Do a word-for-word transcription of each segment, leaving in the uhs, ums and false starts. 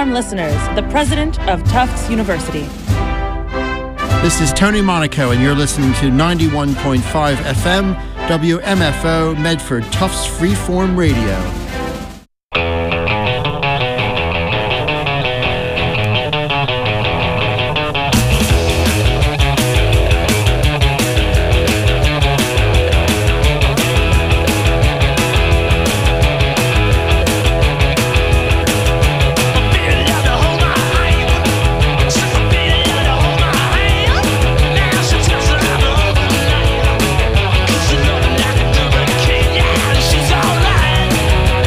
Freeform listeners, the president of Tufts University. This is Tony Monaco, and you're listening to ninety-one point five F M, W M F O, Medford, Tufts Freeform Radio. She's alright.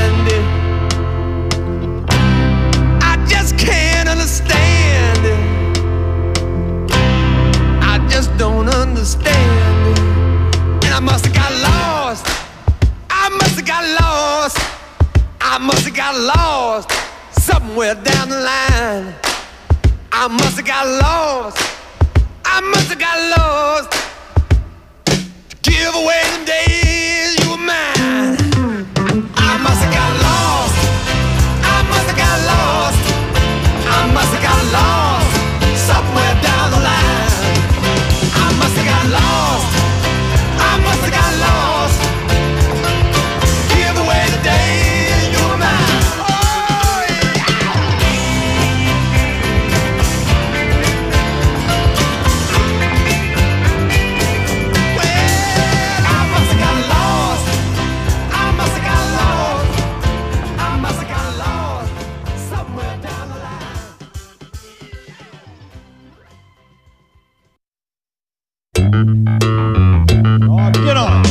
understand it. I just can't understand it. I just don't understand it. And I must have got lost. I must have got lost. I must have got lost somewhere down the line. I must have got lost. I must have got lost to give away the days you were mine. I must have got lost. I must have got lost. I must have got lost somewhere down the line. I must have got lost. I must have got lost. Give away the days you were mine. Oh, get on.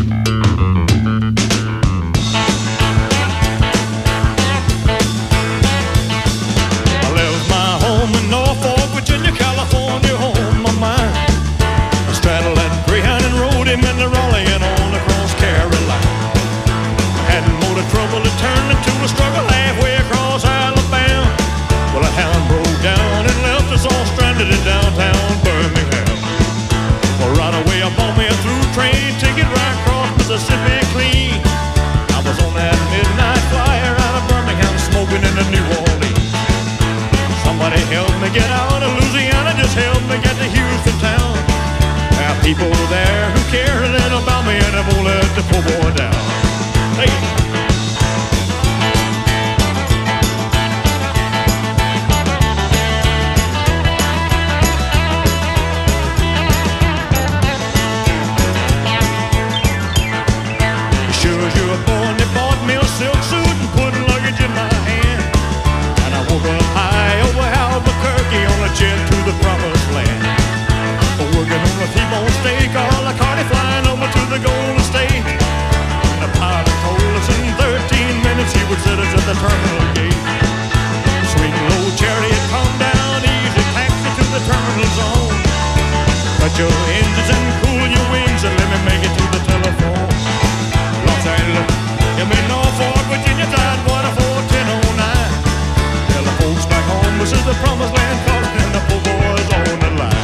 I left my home in Norfolk, Virginia, California, home my mind. I straddled that Greyhound and rode him into Raleigh and on across Carolina. I hadn't more trouble, it turned into a struggle halfway across Alabama. Well, a hound broke down and left us all stranded in downtown Birmingham. Well, right away I bought me a through train ticket right across Mississippi clean. I was on that midnight flyer out of Birmingham, smoking into New Orleans. Somebody helped me get out of Louisiana, just helped me get to Houston town. There are people there who care a little about me and they won't let the poor boy down. Hey. Silk suit and put luggage in my hand, and I woke up high over Albuquerque on a jet to the promised land. Working on a T-bone steak, a la carte flying over to the Golden State. And the pilot told us in thirteen minutes he would set us at the terminal gate. Sweet low chariot, calm down, easy taxi to the terminal zone. Cut your engines and cool your wings and let me make it to the telephone. Los Angeles, you may Norfolk, Virginia, Tidewater, fourteen oh nine. Tell the folks back home this is the promised land, calling and the poor boys on the line.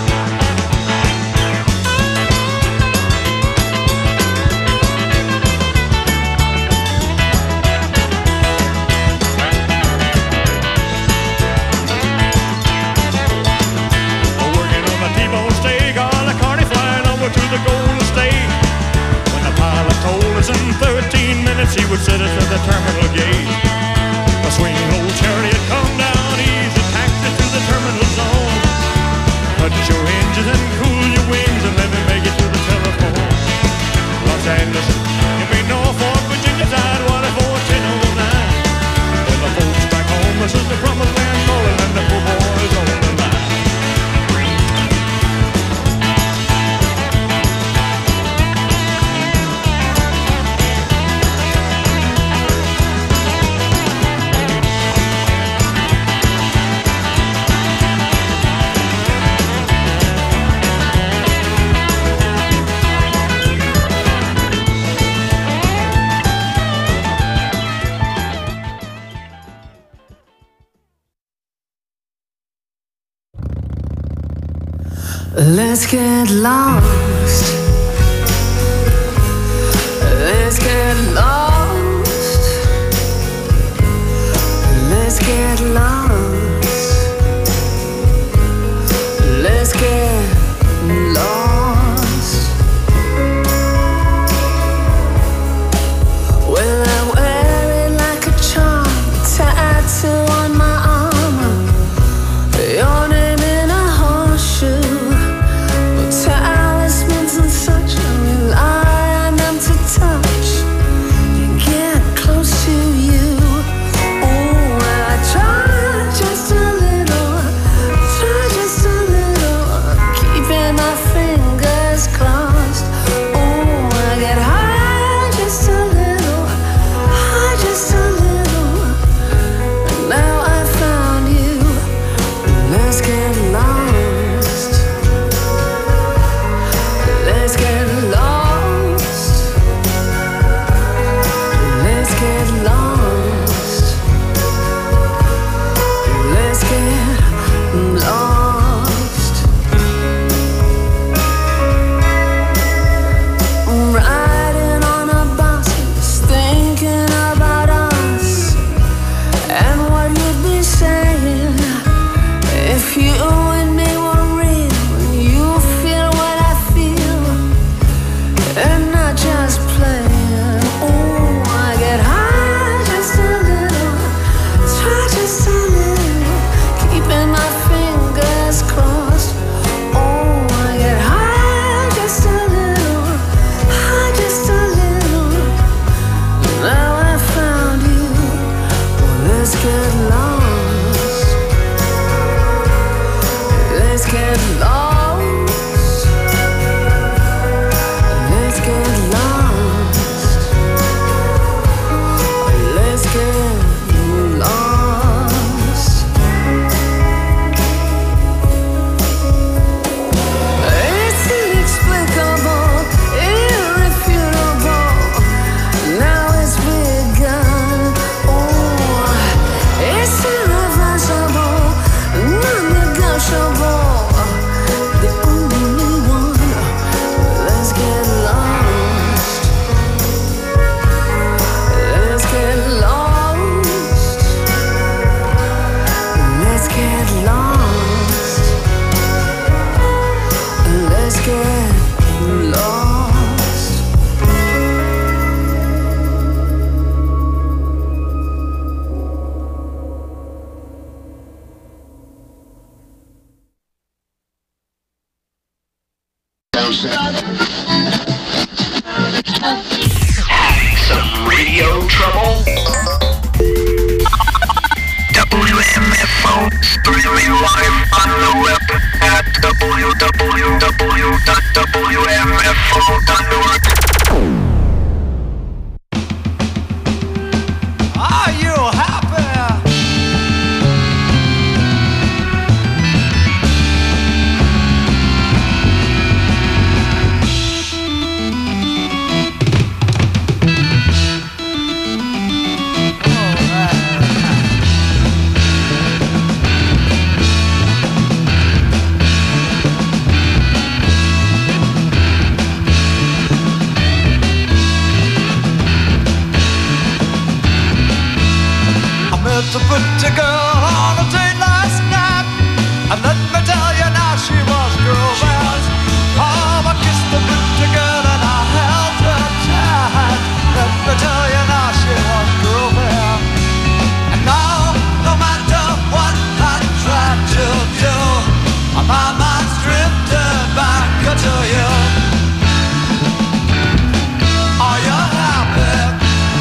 Working on a T-bone steak, a la carte flying over to the Golden State. When the pilot told us in thirteen minutes he would set us at the terminal gate. A swing low chariot, come down easy, taxi to the terminal zone. Cut your engines and cool your wings and let me make it to the telephone. Los Angeles, you may Norfolk, Virginia, Tidewater, fourteen oh nine. Well, the folks back home, this is the promised land, calling and the poor boys on the line. Let's get lost. Let's get lost. Let's get lost. Let's get lost. Well, I wear it like a charm, tattoo on my armor. Your name in a horseshoe. Talismans and Some radio trouble? W M F O, streaming live on the web at w w w dot w m f o dot org. Are you happy? To put a girl on a date last night, and let me tell you now she was grooving. Oh, I kissed the pretty girl and I held her tight. Let me tell you now she was grooving. And now, no matter what I tried to do, my mind's drifted back to you. Are you happy?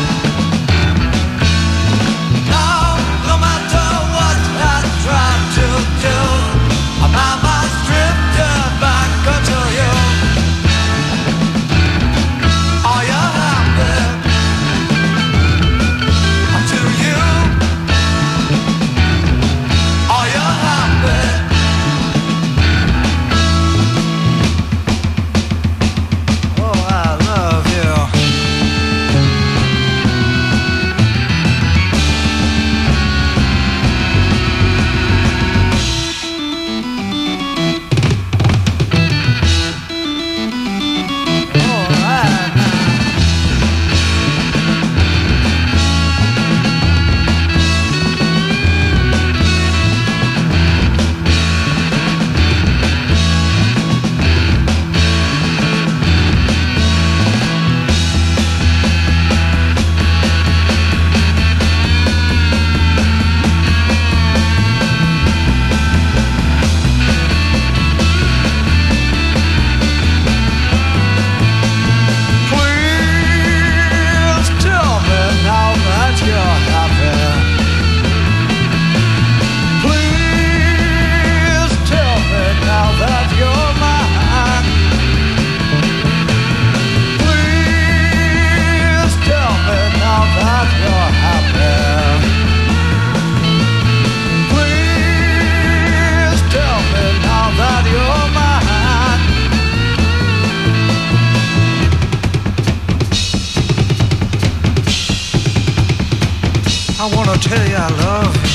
I wanna tell you I love you.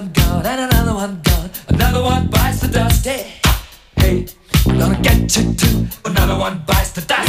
one gone and another one gone. Another one bites the dust. Hey, hey, I'm gonna get you too. Another one bites the dust.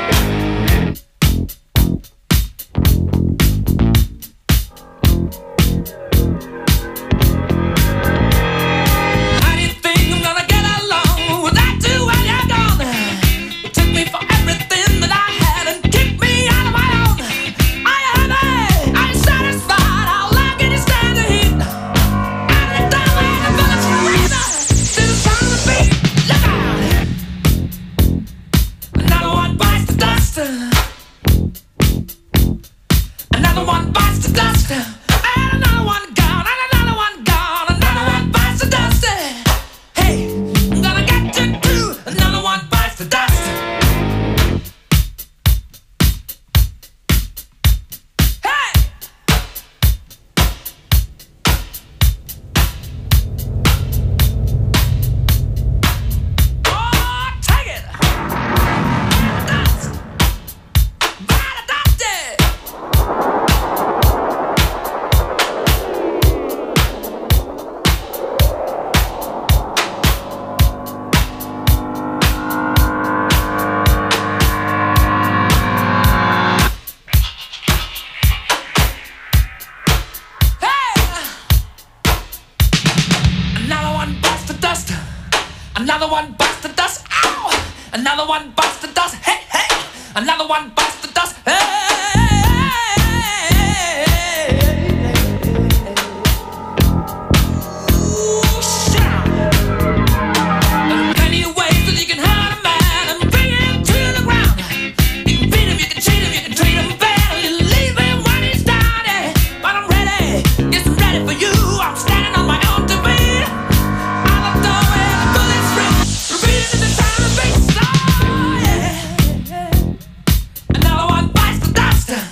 Another one bites the dust. Ow! Another one bites the dust. Hey, hey! Another one bites the dust. Hey! Another one bites the dust.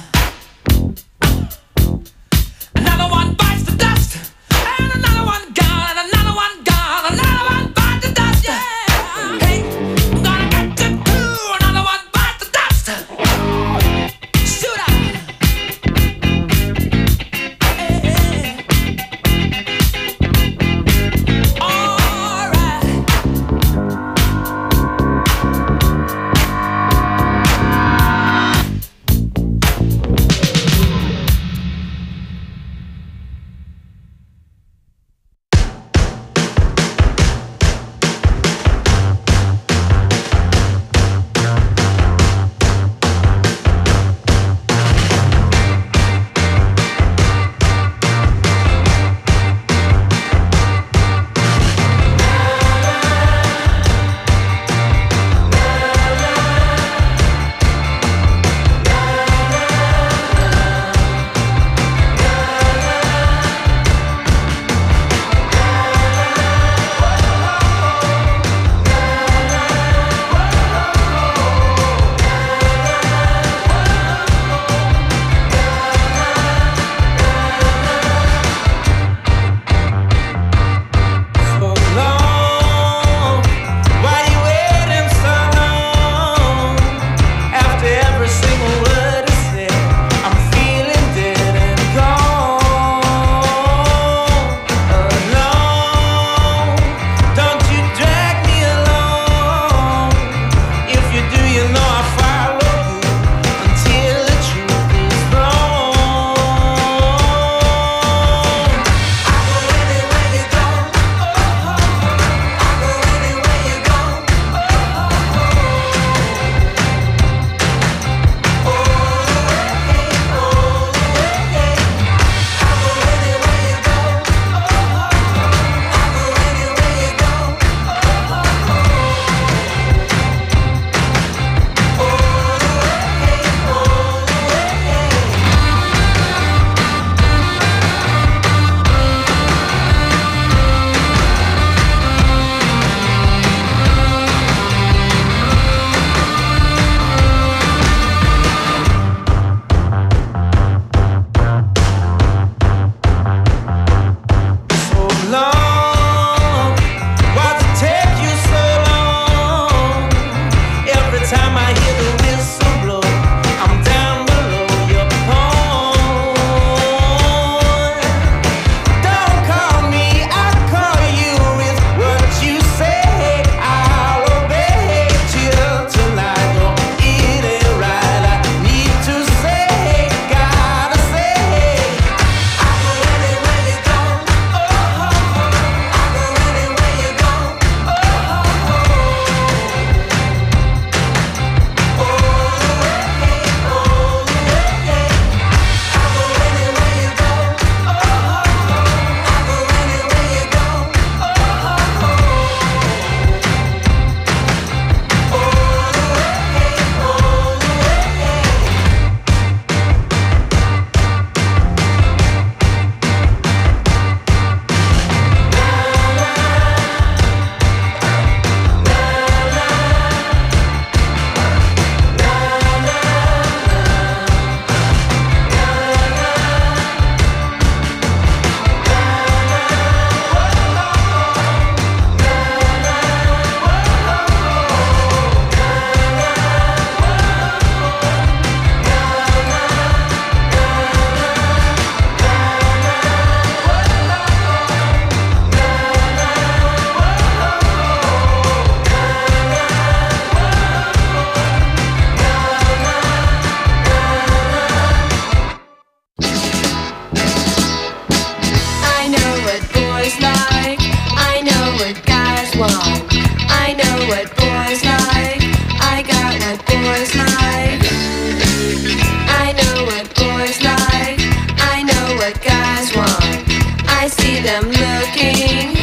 want. I know what boys like. I got what boys like. I know what boys like. I know what guys want. I see them looking.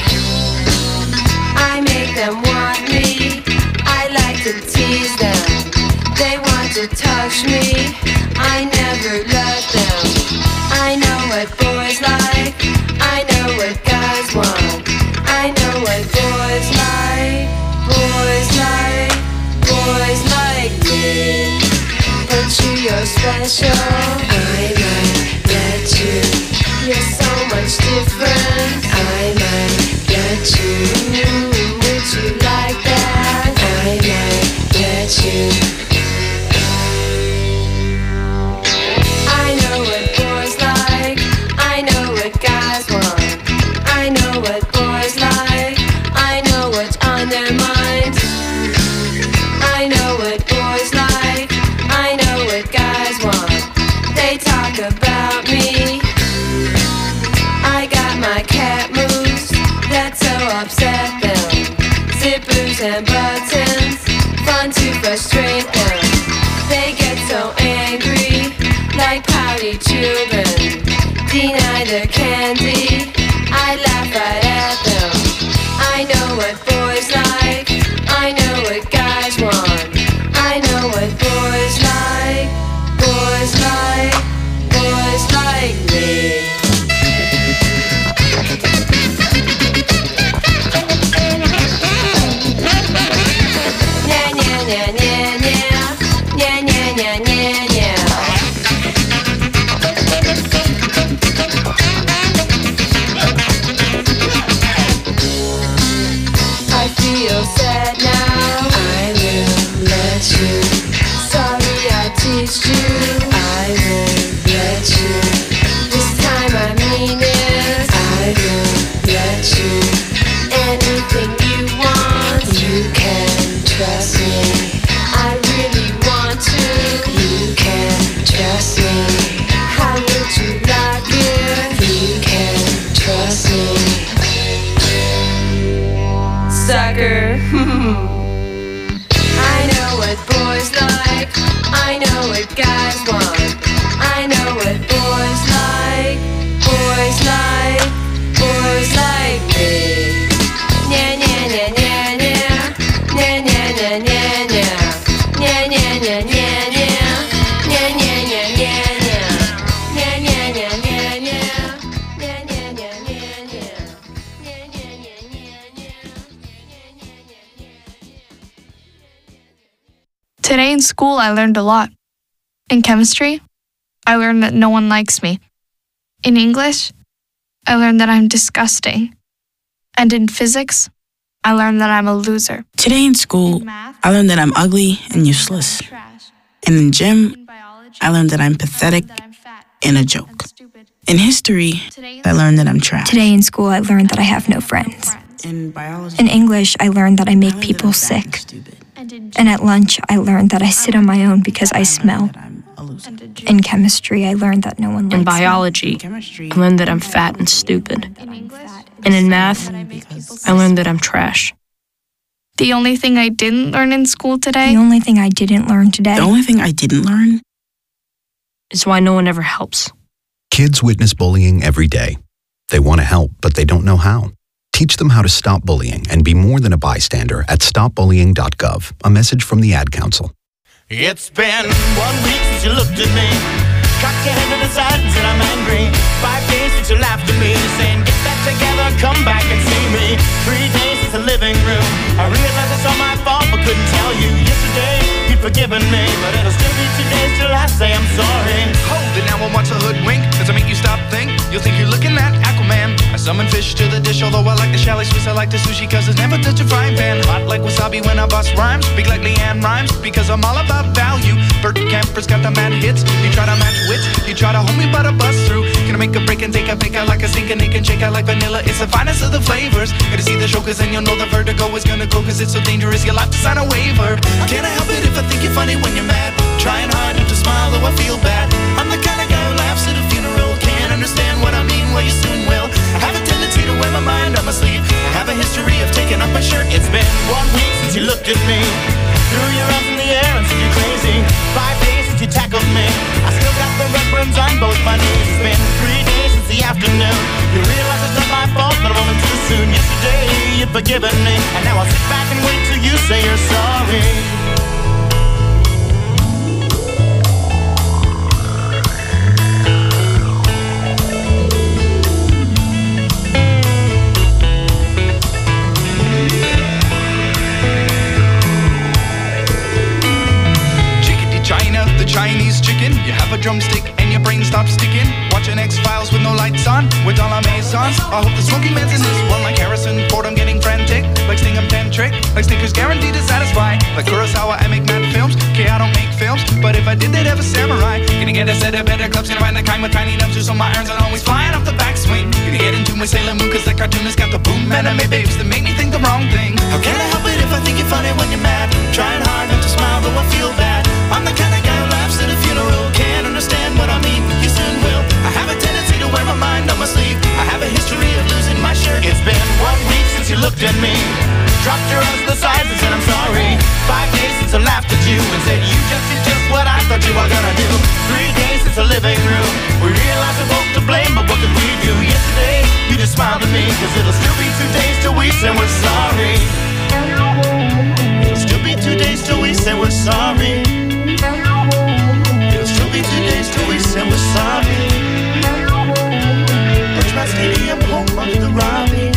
I make them want me. I like to tease them. They want to touch me. I never let them. I know what boys like. I know what guys want. I know what boys like. Boys like. Boys like me. But you, you're special. I might let you. You're so much different. I might let you. Would you like that? I might let you. I know what boys like. I know what guys want. I know what boys like. I know what's on their minds. I know what boys like. I know what guys want. They talk about me. I got my cat moves that so upset them. Zippers and buttons, fun to frustrate them. They get so angry, like pouty children. Deny their candy, I laugh right at them. I know what boys like. I know what guys want. I know what boys like. Boys like. Boys like me. Nya nya nya nya nya. Nya nya nya nya nya. I feel sad now. I will let you. Sorry I teased you. I will let you. This time I mean it. I will let you. Anything you want, you can trust me. I really want to. You can trust me. How would you like it? You can trust me. Sucker. I know what boys like. I know what guys want. I know what boys like. Boys like. Boys like me. Nya nya nya nya nya. Nya nya nya nya nya. Nya nya nya nya nya. Nya nya nya nya nya. Nya nya nya nya nya. Nya nya nya nya nya. Nya nya nya nya nya. Today in school, I learned a lot. In chemistry, I learned that no one likes me. In English, I learned that I'm disgusting. And in physics, I learned that I'm a loser. Today in school, In math, I learned that I'm ugly and useless. trash. And in gym, In biology, I learned that I'm pathetic that I'm fat and a and joke. stupid. In history, Today I learned that I'm trash. Today in school, I learned that I have no friends. In biology, In English, I learned that I I make learned people that I'm fat and sick. stupid. And in And at lunch, I learned that I sit on my own because I smell. That I'm a loser. and in In chemistry, I learned that no one likes In me. biology, Chemistry, I learned that I'm fat and stupid. In English, And in math, because I learned that I'm trash. the only thing I didn't learn in school today The only thing I didn't learn today the only thing I didn't learn is why no one ever helps. Kids witness bullying every day. They want to help, but they don't know how. Teach them how to stop bullying and be more than a bystander at stop bullying dot gov. A message from the Ad Council. It's been one week since you looked at me, cocked your head to the side and said I'm angry. Five days since you laughed at me, saying get that together, come back and see me. Three days since the living room, I realized it's all my fault but couldn't tell you. Yesterday you'd forgiven me, but it'll still be two days till I say I'm sorry. Hold it, now I want to hoodwink. Does it make you stop think? You'll think you're looking at Aquaman. I summon fish to the dish, although I like the chalet Swiss, I like the sushi, cause it's never touch a frying pan. Hot like wasabi when I bust rhymes, speak like Leanne Rhymes, because I'm all about value. Bert Kemper's got the mad hits. You try to match wits, you try to hold me but I bust through. Can I make a break and take a pick out like a sink and it can shake out like vanilla? It's the finest of the flavors. Gotta see the show cause then you'll know the vertigo is gonna go, cause it's so dangerous you'll have to sign a waiver. Can't I help it if I think you're funny when you're mad? Trying hard not to smile though I feel bad. I'm the kind of guy who laughs at a funeral. Can't understand what I mean, well you soon will. I have a tendency to wear my mind on my sleeve. I have a history of taking off my shirt. It's forgiven me, and now I'll sit back and wait till you say you're sorry. China, the Chinese chicken. You have a drumstick and your brain stops sticking. Watching X-Files with no lights on, with all our maisons. I hope the smoky man's in this one like Harrison Ford. I'm getting frantic, like Sting I'm tantric, like Snickers guaranteed to satisfy. Like Kurosawa, I make mad films. Okay, I don't make films, but if I did, they'd have a samurai. Gonna get a set of better clubs, gonna find the kind with tiny dumpsters, so my irons are always flying off the backswing. Gonna get into my Sailor Moon, cause that cartoonist got the boom anime babes that make me think the wrong thing. How can I help it if I think you're funny when you're mad? Trying hard not to smile, though I feel bad. I'm the kind of guy who laughs at a funeral. Can't understand what I mean, you soon will. I have a tendency to wear my mind on my sleeve. I have a history of losing my shirt. It's been one week since you looked at me, dropped your arms to the sides and said I'm sorry. Five days since I laughed at you and said you just did just what I thought you were gonna do. Three days since the living room, we realized we're both to blame, but what could we do? Yesterday, you just smiled at me, cause it'll still be two days till we say we're sorry. It'll still be two days till we say we're sorry. It'll still be two days till we say we're sorry. Bridgemont Stadium, home of the Robbie.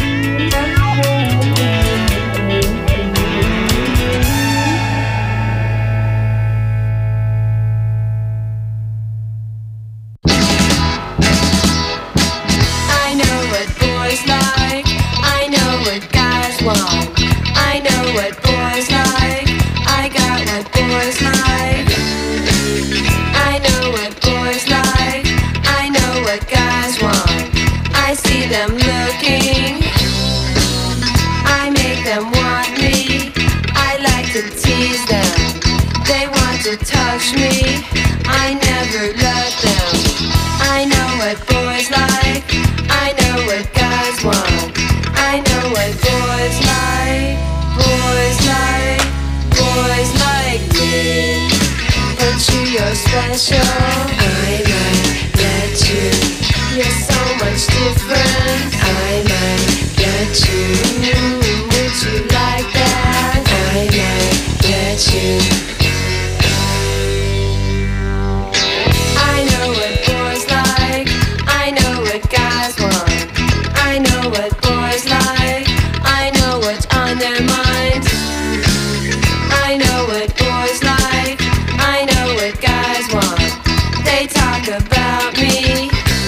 I know what boys like, I know what guys want. I know what boys like, I got what boys like. I know what boys like, I know what guys want. I see them looking, I make them want me. I like to tease them, they want to touch me. I never let them. I know what boys like, I know what guys want. I know what boys like, boys like, boys like me. But you, you're special, I might get you. You're so much different, I might get you. Would you like that? I might get you. I know what boys like, I know what guys want. I know what boys like, I know what's on their minds. I know what boys like, I know what guys want. They talk about me,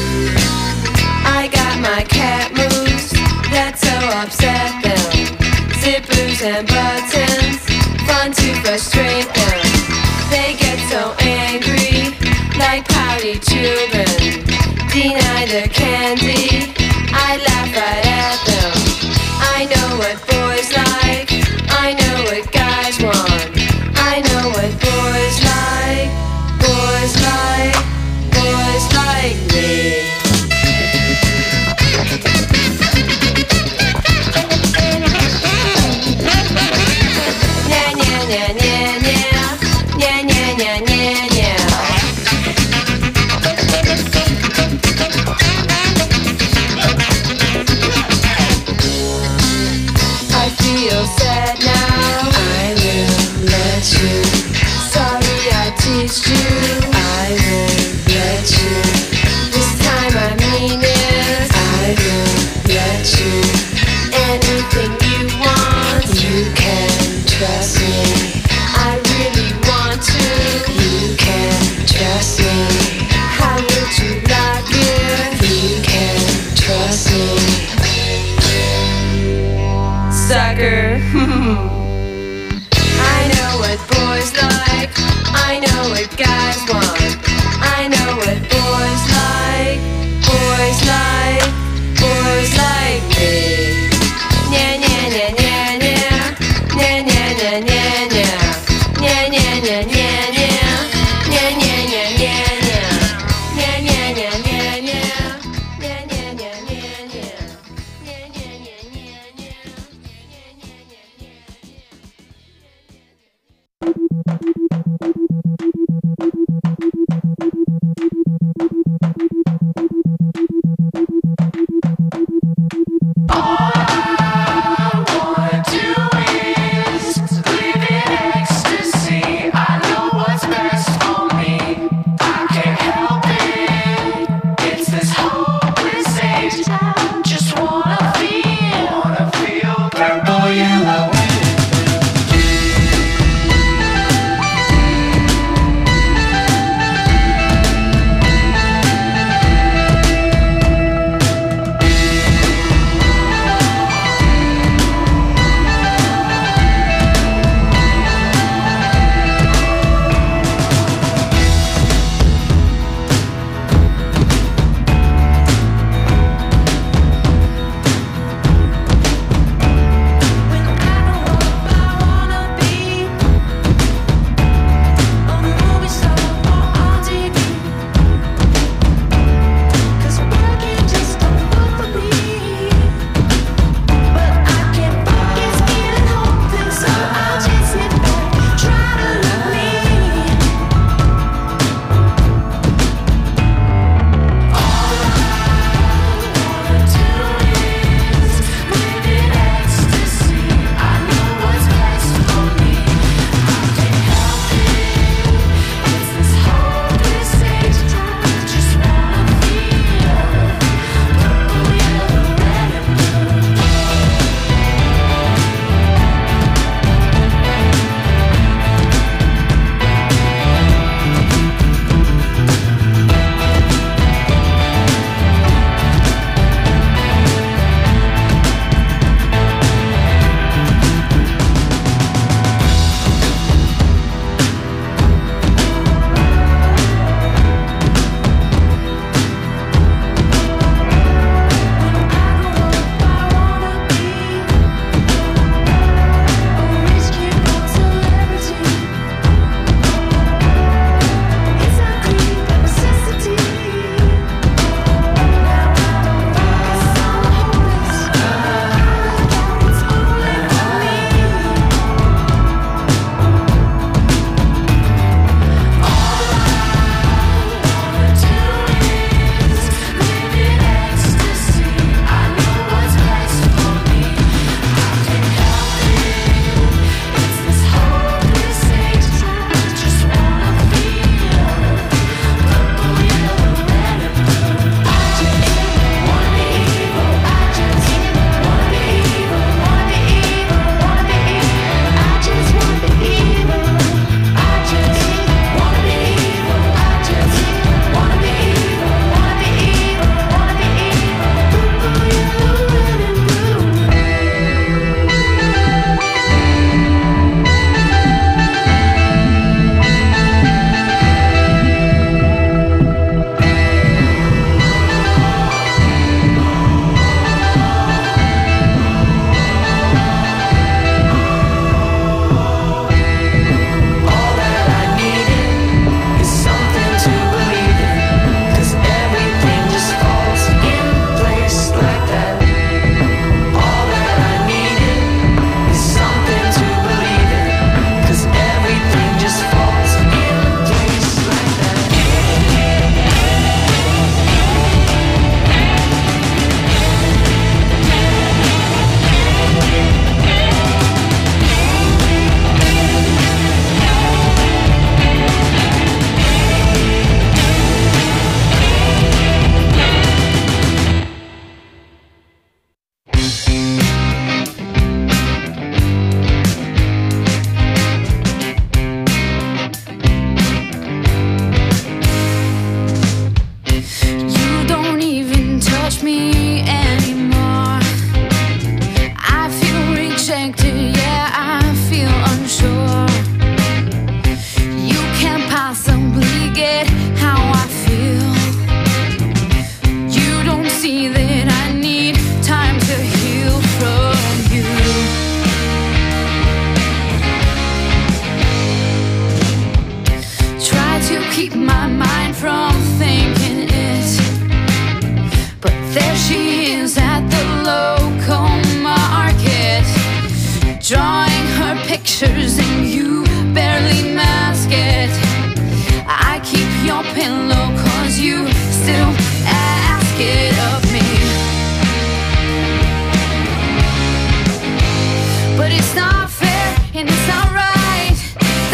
I got my cat moves that so upset them. Zippers and buttons, fun to frustrate them. They get so angry, like pouty children. Deny their candy, I laugh right at them. I know what boys like, I know what guys want. I know what boys like, boys like, boys like me. Nya nya nya nya nya, nya nya nya nya nya. I feel sad now, I will let you. Sorry I teased you, I will let you. This time I mean it, I will let you. Anything you want, you can trust me. I really want to, you can trust me. How would you like it? You can trust me. Sucker. I know what boys like, I know what guys want. I know what boys like, boys like, boys like me. Nya nya nya nya nya, nya nya nya nya nya, nya nya nya nya nya, nya nya nya nya nya, nya nya nya nya nya, nya nya nya nya nya, nya nya nya nya nya.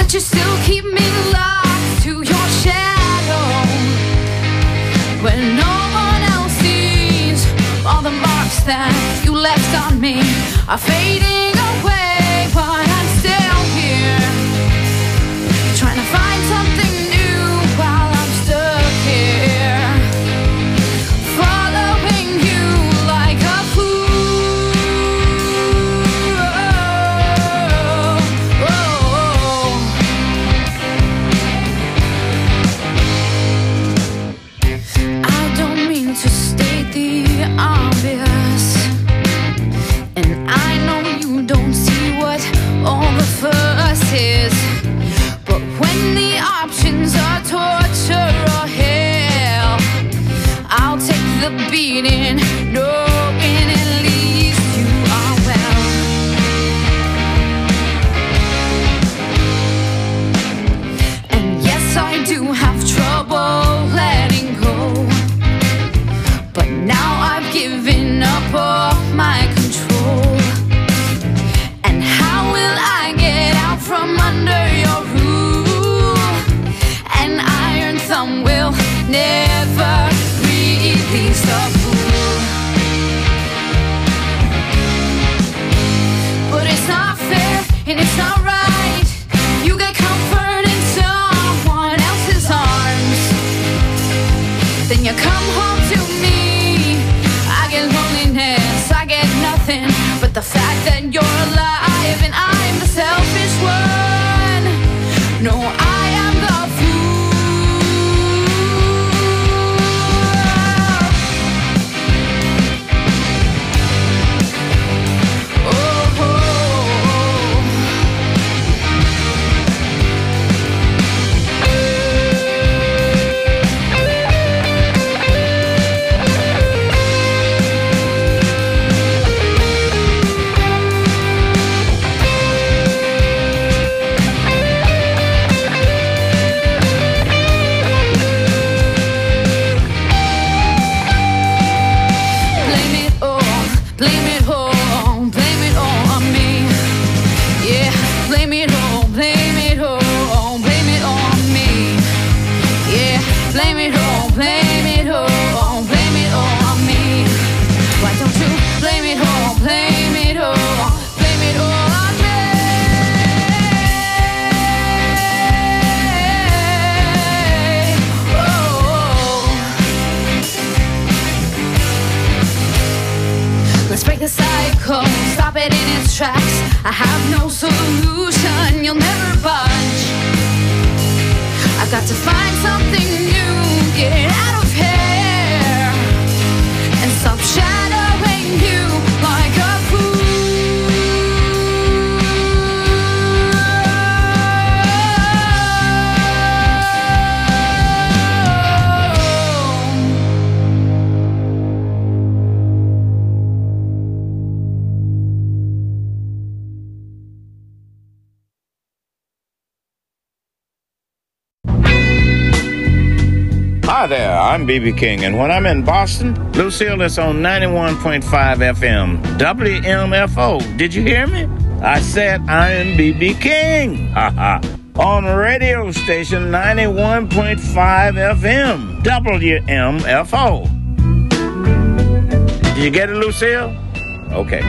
but you still keep me locked to your shadow. When no one else sees, all the marks that you left on me are fading away, but I'm still here, trying to find something new while I'm stuck here, following you like a fool. Oh, oh, oh. I don't mean to state the obvious, and I know you don't see what all the fuss is, but when the options are torture or hell, I'll take the beating, knowing at least you are well. And yes, I do have trouble letting go, but now I've given up all my control. And how will I get out from under your rule? An iron thumb will never release the fool. But it's not fair and it's not right. You get comfort in someone else's arms, then you come home to me. I get loneliness, I get nothing but the fact that you're alive and I'm the selfish one. No, I am the fool. Oh, oh, stop it in its tracks. I have no solution, you'll never budge. I've got to find something new, get out of here, and stop shadowing you like a fool. Hi there, I'm B B King, and when I'm in Boston, Lucille is on ninety-one point five F M, W M F O. Did you hear me? I said I am B B King. Haha. On radio station ninety-one point five F M, W M F O. Did you get it, Lucille? Okay.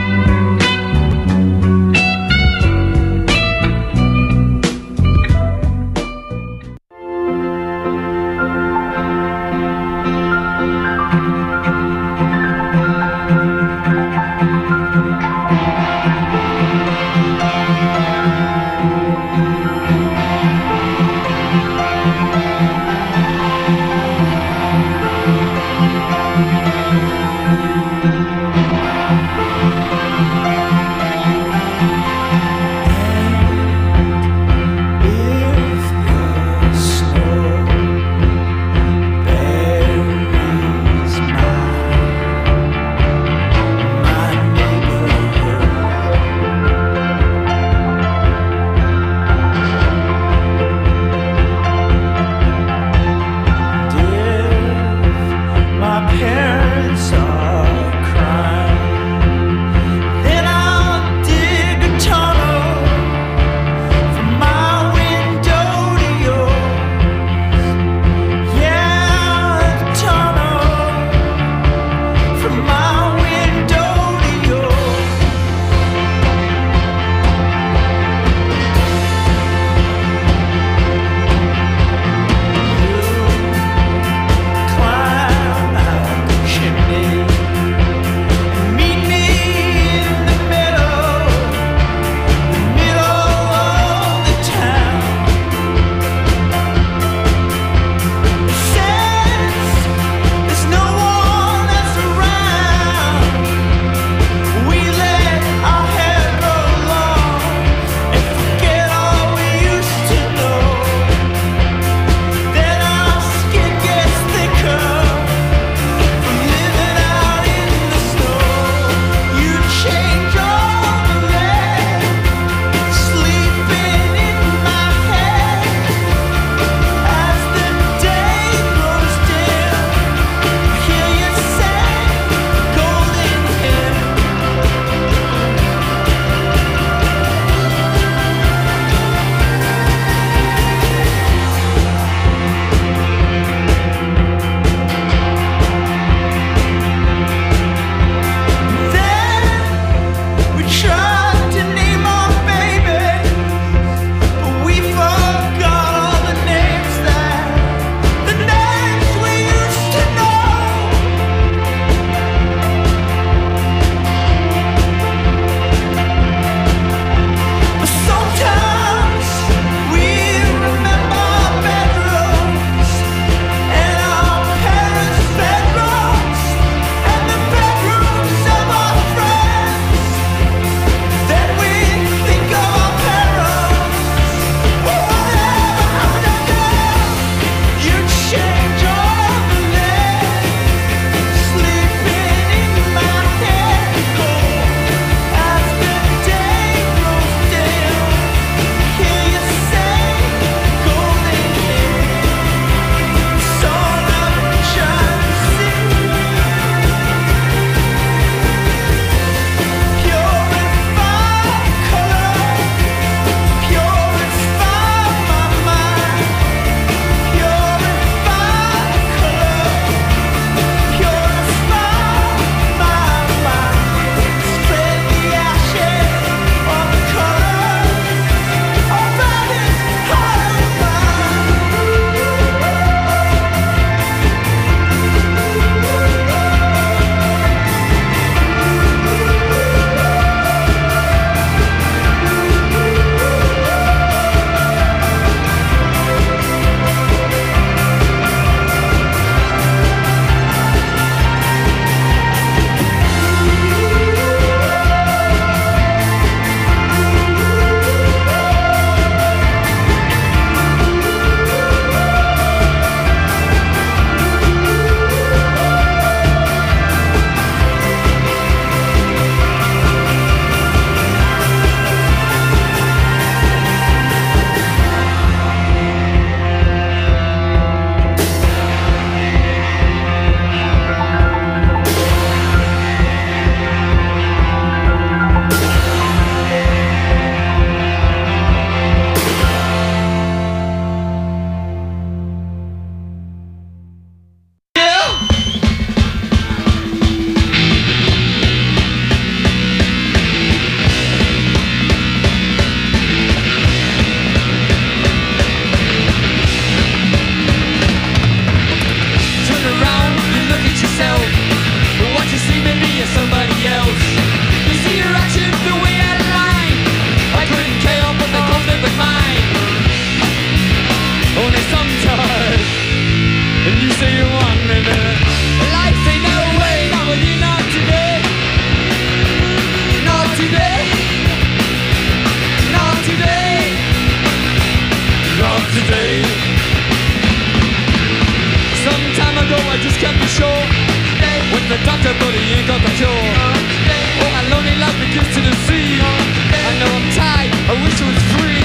the doctor, but he ain't got the cure. Oh, my lonely life begins to the sea. I know I'm tired, I wish I was free.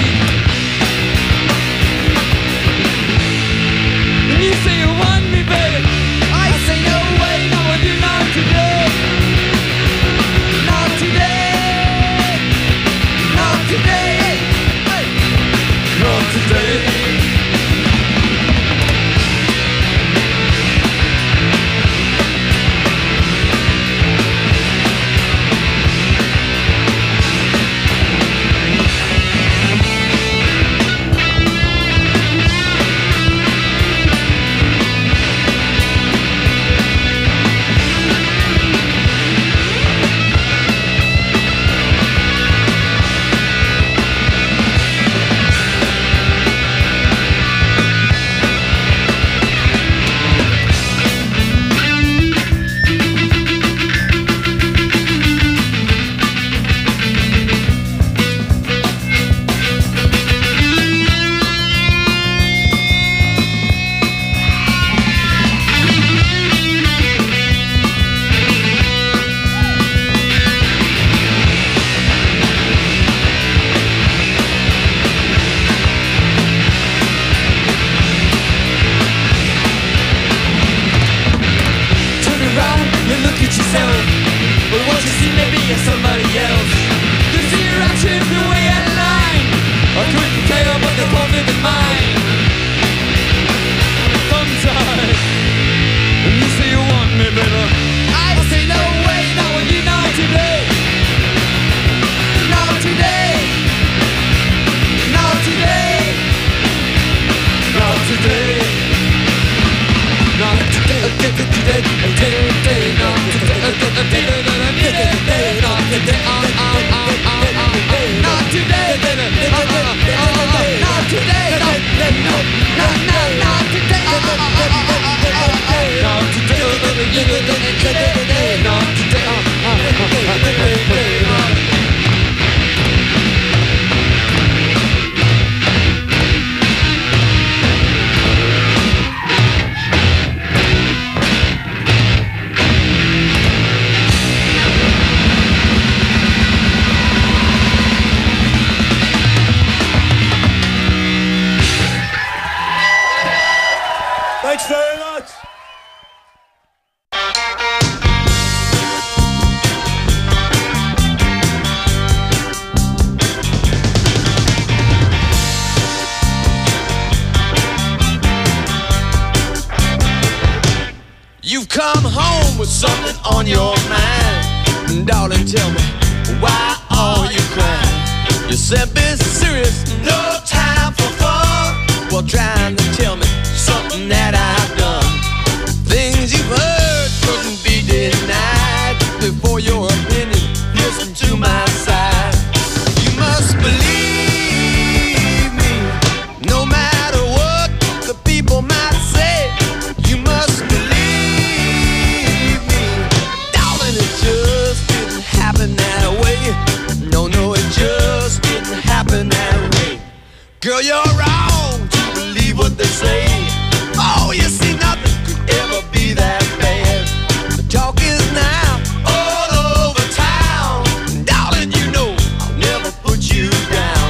And you say you want me, baby. I say no way, not what you know today. Not today. Not today. Not today.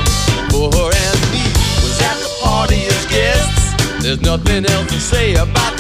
There's nothing else to say about